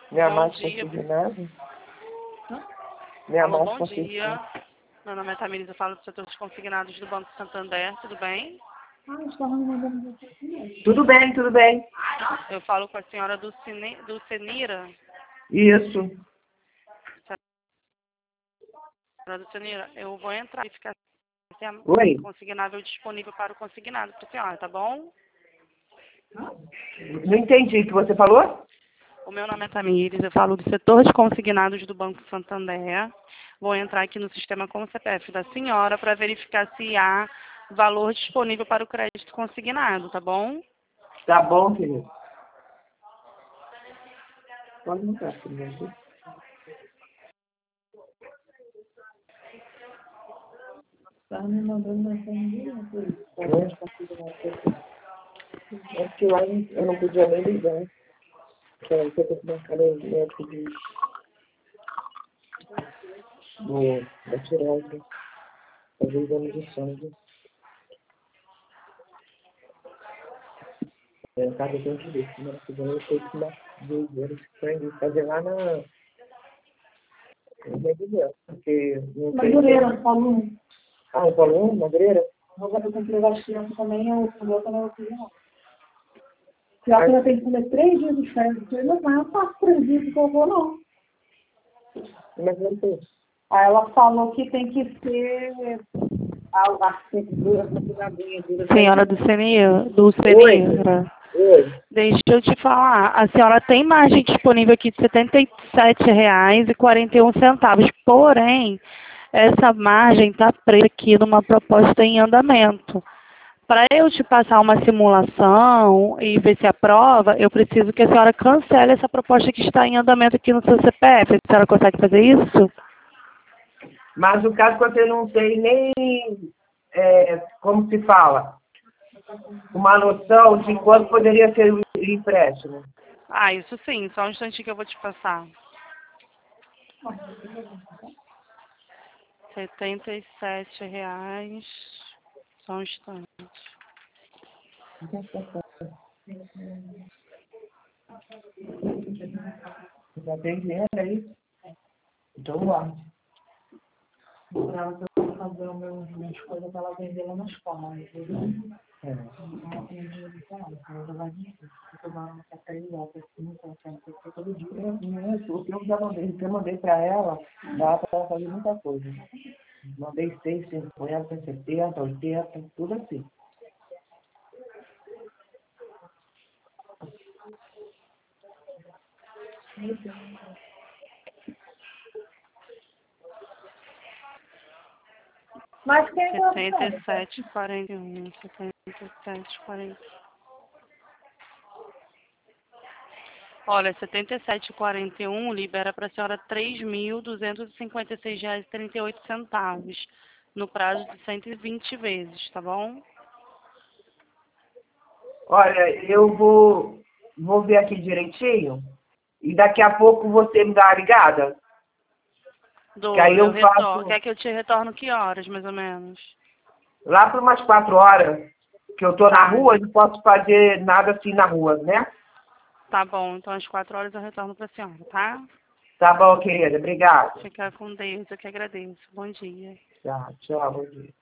Minha Bom mais dia. consignado? Minha Alô, mais bom consignado. dia. Meu nome é Tamires, eu falo do setor de consignados do Banco Santander, tudo bem? Tudo bem, tudo bem. Eu falo com a senhora do Senira. Isso. Senhora do Senira, eu vou entrar e ficar Oi? consignável disponível para o consignado para a senhora, tá bom? Não entendi o que você falou? O meu nome é Tamires, eu falo do setor de consignados do Banco Santander. Vou entrar aqui no sistema com o CPF da senhora para verificar se há valor disponível para o crédito consignado, tá bom? Tá bom, querido. Pode mudar, querido. Tá me mandando mensagem por isso. É que lá eu não podia nem ligar. Que eu tô com uma cara médico da tireoide. Fazer exame de sangue. Em casa eu tenho que ver. Semana que vem eu tenho que dar 2 anos de sangue. Fazer lá na Medellín. Porque não tem... Madureira, Paulo 1. Ah, Paulo 1? Madureira? Vou fazer com que as crianças também, o meu também eu fiz lá. Pior que ela tem que comer 3 dias de férias. Mas eu não faço 3 dias que eu vou, não. Mas não tem. Aí ela falou que tem que ser a dura. Senhora do Senira. Oi. Deixa eu te falar, a senhora tem margem disponível aqui de R$ 77,41, porém, essa margem está presa aqui numa proposta em andamento. Para eu te passar uma simulação e ver se aprova, eu preciso que a senhora cancele essa proposta que está em andamento aqui no seu CPF. A senhora consegue fazer isso? Mas o caso que você não tem nem, como se fala, uma noção de quanto poderia ser o empréstimo. Ah, isso sim, só um instantinho que eu vou te passar. R$ 77, só um instante. Já tem dinheiro aí? Então lá. Ela vai fazer minhas coisas para ela vender lá na escola. É. Todo dia. O que eu já mandei, o que eu mandei para ela, dá para ela fazer muita coisa. Mandei 6, 50, 70, 80, tudo assim. Mas quem é 77,41, 77,41. Olha, 77,41 libera para a senhora R$ 3.256,38 no prazo de 120 vezes, tá bom? Olha, eu vou ver aqui direitinho e daqui a pouco você me dá a ligada. Que aí eu faço Quer que eu te retorno que horas, mais ou menos? lá por umas 4 horas, que eu tô na Tá, rua e não posso fazer nada assim na rua, né? tá bom. Então, às 4 horas eu retorno para a senhora, tá? Tá bom, querida. Obrigada. Fica com Deus, eu que agradeço. Bom dia. Tchau, tchau, bom dia.